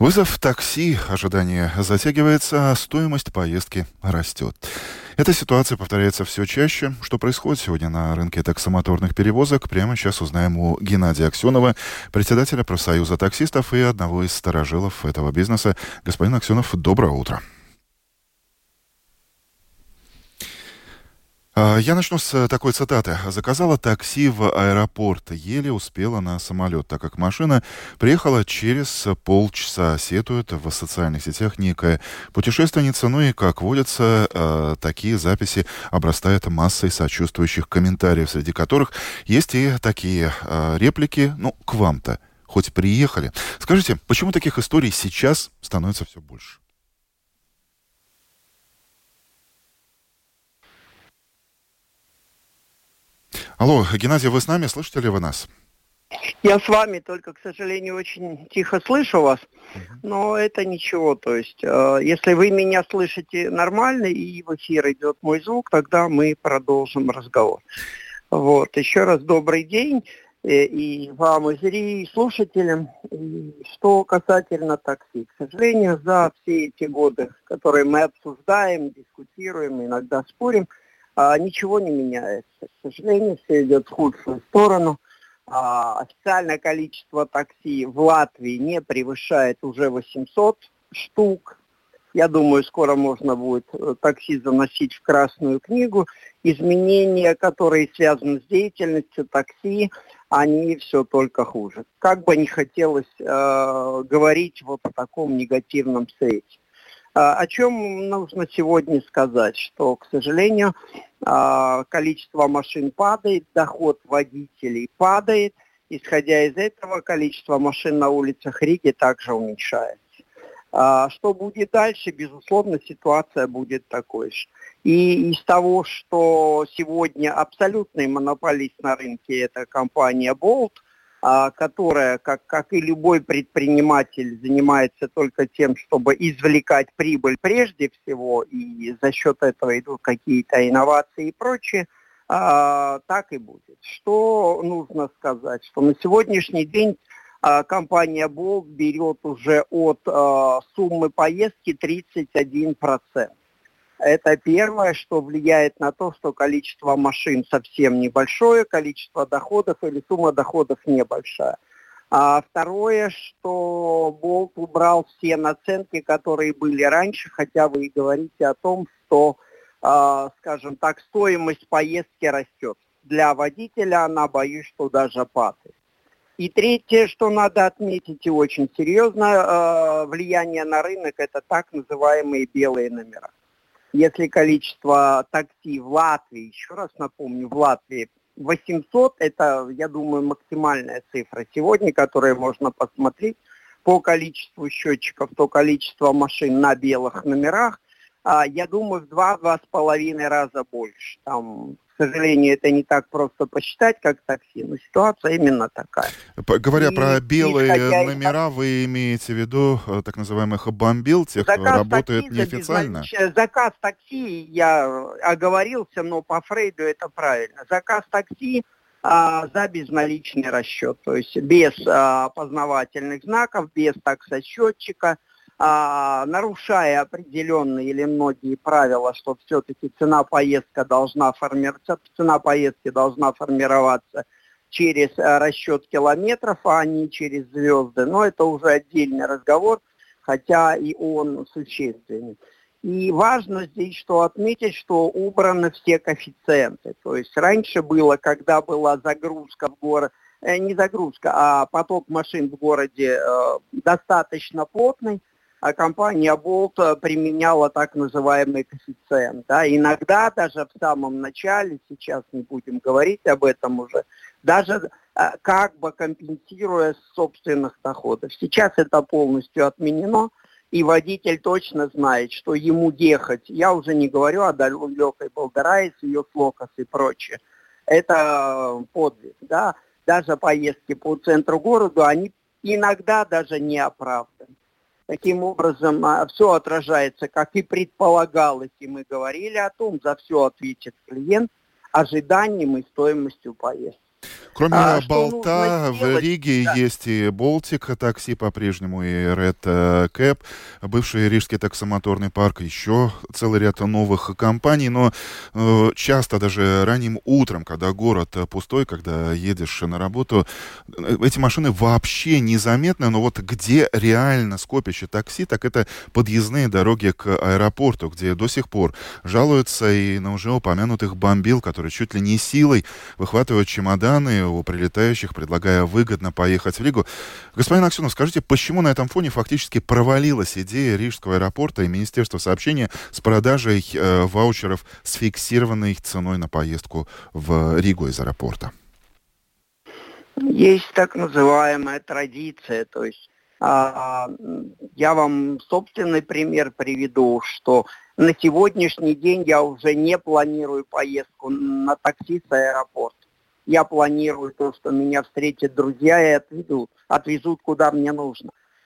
Вызов такси, ожидание затягивается, а стоимость поездки растет. Эта ситуация повторяется все чаще. Что происходит сегодня на рынке таксомоторных перевозок, прямо сейчас узнаем у Геннадия Аксенова, председателя профсоюза таксистов и одного из старожилов этого бизнеса. Господин Аксенов, доброе утро. Я начну с такой цитаты. «Заказала такси в аэропорт. Еле успела на самолет, так как машина приехала через полчаса», сетует в социальных сетях некая путешественница. Ну и, как водится, такие записи обрастают массой сочувствующих комментариев, среди которых есть и такие реплики. Ну, к вам-то хоть приехали. Скажите, почему таких историй сейчас становится все больше? Алло, Геннадий, вы с нами? Слышите ли вы нас? Я с вами, только, к сожалению, очень тихо слышу вас, Мгм. но это ничего. То есть, если вы меня слышите нормально и в эфир идет мой звук, тогда мы продолжим разговор. Вот, еще раз добрый день и вам, и слушателям. И что касательно такси, к сожалению, за все эти годы, которые мы обсуждаем, дискутируем, иногда спорим, ничего не меняется. К сожалению, все идет в худшую сторону. Официальное количество такси в Латвии не превышает уже 800 штук. Я думаю, скоро можно будет такси заносить в Красную книгу. Изменения, которые связаны с деятельностью такси, они все только хуже. Как бы не хотелось говорить вот о таком негативном свете. О чем нужно сегодня сказать, что, к сожалению, количество машин падает, доход водителей падает. Исходя из этого, количество машин на улицах Риги также уменьшается. Что будет дальше? Безусловно, ситуация будет такой же. И из того, что сегодня абсолютный монополист на рынке, это компания Bolt, которая, как и любой предприниматель, занимается только тем, чтобы извлекать прибыль прежде всего, и за счет этого идут какие-то инновации и прочее, так и будет. Что нужно сказать? Что на сегодняшний день компания Bolt берет уже от суммы поездки 31%. Это первое, что влияет на то, что количество машин совсем небольшое, количество доходов или сумма доходов небольшая. А второе, что Bolt убрал все наценки, которые были раньше, хотя вы и говорите о том, что, скажем так, стоимость поездки растет. Для водителя она, боюсь, что даже падает. И третье, что надо отметить, и очень серьезное влияние на рынок, это так называемые белые номера. Если количество такси в Латвии, еще раз напомню, в Латвии 800, это, я думаю, максимальная цифра сегодня, которую можно посмотреть по количеству счетчиков, то количество машин на белых номерах, я думаю, в 2-2,5 раза больше. Там, к сожалению, это не так просто посчитать, как такси, но ситуация именно такая. Говоря про белые Исходя из номера, вы имеете в виду так называемых бомбил, тех, кто заказ работает такси неофициально? заказ такси, я оговорился, но по Фрейду это правильно. Заказ такси за безналичный расчет, то есть без опознавательных знаков, без таксосчетчика, нарушая определенные или многие правила, что все-таки цена поездки должна формироваться через расчет километров, а не через звезды. Но это уже отдельный разговор, хотя и он существенный. И важно здесь что отметить, что убраны все коэффициенты. То есть раньше было, когда была загрузка в город, не загрузка, а поток машин в городе достаточно плотный, а компания Bolt применяла так называемый коэффициент. Да. Иногда даже в самом начале, сейчас не будем говорить об этом уже, даже как бы компенсируя собственных доходов. Сейчас это полностью отменено, и водитель точно знает, что ему ехать, я уже не говорю о далекой Болдерае, ее Флокас и прочее, это подвиг, да, даже поездки по центру города, они иногда даже не оправданы. Таким образом, все отражается, как и предполагалось, и мы говорили о том, за все ответит клиент ожиданием и стоимостью поездки. Кроме Что нужно Болта, в сделать? Риге Да. есть и Baltic такси по-прежнему, и Red Cab, бывший рижский таксомоторный парк, еще целый ряд новых компаний, но часто даже ранним утром, когда город пустой, когда едешь на работу, эти машины вообще незаметны, но вот где реально скопище такси, так это подъездные дороги к аэропорту, где до сих пор жалуются и на уже упомянутых бомбил, которые чуть ли не силой выхватывают чемоданы у прилетающих, предлагая выгодно поехать в Ригу. Господин Аксенов, скажите, почему на этом фоне фактически провалилась идея Рижского аэропорта и Министерства сообщения с продажей ваучеров с фиксированной ценой на поездку в Ригу из аэропорта? Есть так называемая традиция, то есть я вам собственный пример приведу, что на сегодняшний день я уже не планирую поездку на такси с аэропорта. Я планирую то, что меня встретят друзья и отвезут куда мне нужно.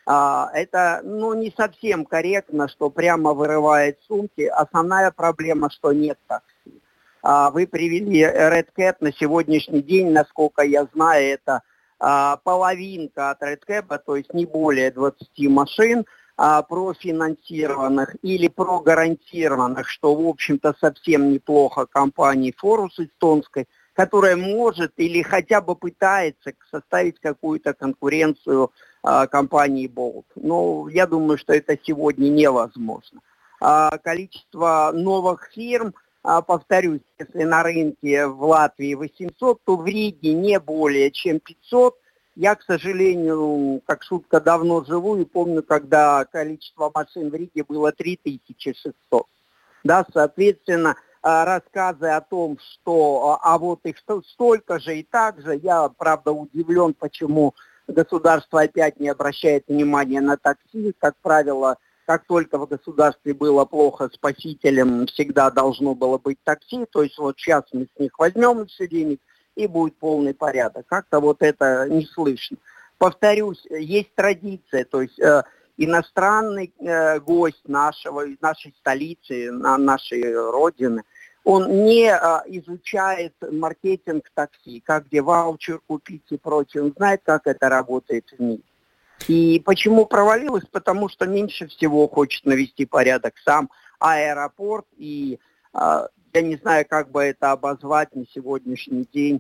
Это, не совсем корректно, что прямо вырывает сумки. Основная проблема, что нет такси. Вы привели Red Cat на сегодняшний день, насколько я знаю, это половинка от Red Cap, то есть не более 20 машин, профинансированных или прогарантированных, что, в общем-то, совсем неплохо компании Форус эстонской, которая может или хотя бы пытается составить какую-то конкуренцию компании Bolt. Но я думаю, что это сегодня невозможно. Количество новых фирм, повторюсь, если на рынке в Латвии 800, то в Риге не более чем 500. Я, к сожалению, как шутка, давно живу и помню, когда количество машин в Риге было 3600. Да, соответственно, рассказы о том, что вот их столько же и так же, я, правда, удивлен, почему государство опять не обращает внимания на такси. Как правило, как только в государстве было плохо спасителем, всегда должно было быть такси. То есть вот сейчас мы с них возьмем все денег, и будет полный порядок. Как-то вот это не слышно. Повторюсь, есть традиция, то есть иностранный гость нашей столицы, нашей родины, он не изучает маркетинг такси, как где ваучер купить и прочее. Он знает, как это работает в мире. И почему провалилось? Потому что меньше всего хочет навести порядок сам аэропорт и я не знаю, как бы это обозвать на сегодняшний день,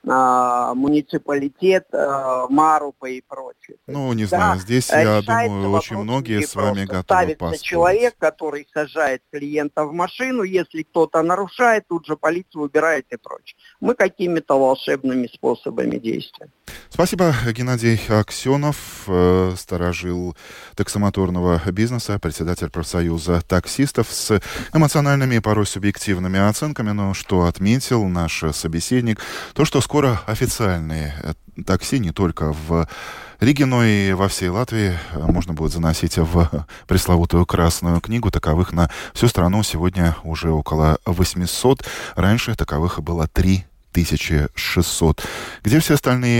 муниципалитет, Марупа и прочее. Не знаю, здесь, я думаю, очень многие с вами готовы ставится поспорить. Человек, который сажает клиента в машину, если кто-то нарушает, тут же полицию убирает и прочее. Мы какими-то волшебными способами действуем. Спасибо, Геннадий Аксенов, старожил таксомоторного бизнеса, председатель профсоюза таксистов с эмоциональными и порой субъективными оценками. Но что отметил наш собеседник, то, что скоро официальные такси не только в Риге, но и во всей Латвии можно будет заносить в пресловутую Красную книгу. Таковых на всю страну сегодня уже около 800. Раньше таковых было 3600. Где все остальные